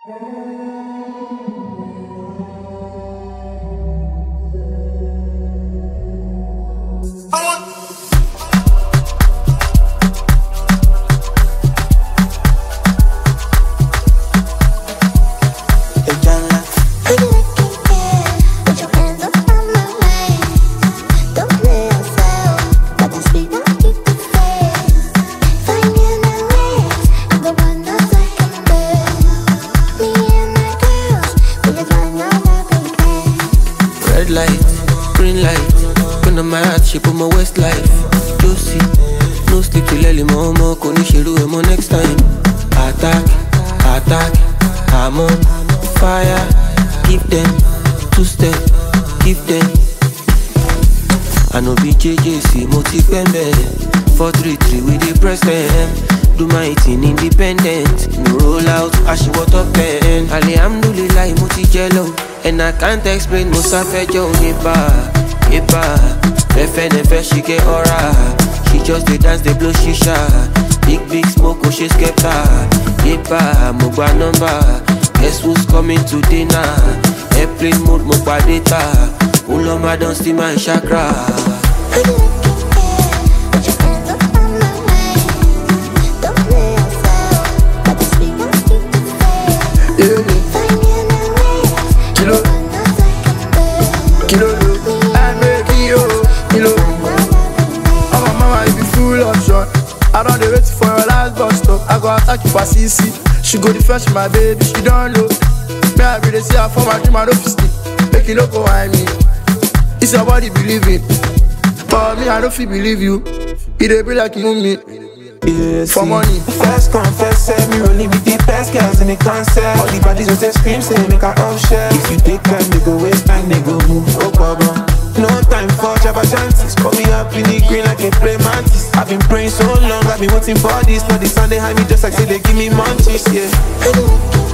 Red light, green light, gun on my heart, shape of my west life. Josie, no sleep till early, mama, koni shiru emo next time. Attack, attack, I'm on fire. Give them 2 step, give them. I know BJJC, moti pembe. 433 with the press them. Do my thing independent. No roll out, I should what up 10. Alhamdulillah, moti jello. And I can't explain, Musa Fejo, Eba, Nefe, she get aura. She just they dance, they blow shisha. Big smoke, oh she skepta. Eba, Mogba number. Guess who's coming to dinner? Airplane mode, Mogba data. Uloma don't see my chakra. I don't wait for your last bus stop. I go attack you for CC. She go defense my baby, she don't know. Me I be the see her for my dream, I don't feel sleep. Make you look behind me. It's your body believing. But me I don't feel believe you. It dey be like you me. Yes, for money. First confess, say me only with the best girls in the concert. All the bodies with the scream, say make a up share. If you take time, they go waste time, they go move. Oh, problem. No time for Jabba chances. Call me up in the green like a prey mantis. I've been praying so long, I've been waiting for this. Now the sun they hide me just like say they give me munchies, yeah.